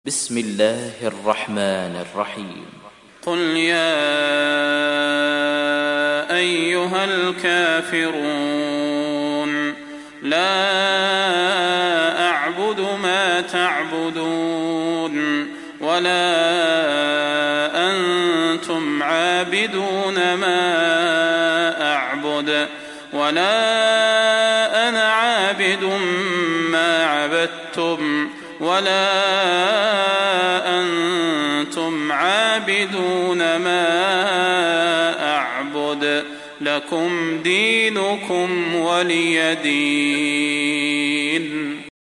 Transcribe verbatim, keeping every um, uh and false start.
بسم الله الرحمن الرحيم قل يا أيها الكافرون لا أعبد ما تعبدون ولا أنتم عابدون ما أعبد ولا أنا عابد ما عبدتم ولا أنتم عابدون ما أعبد لكم دينكم ولي دين.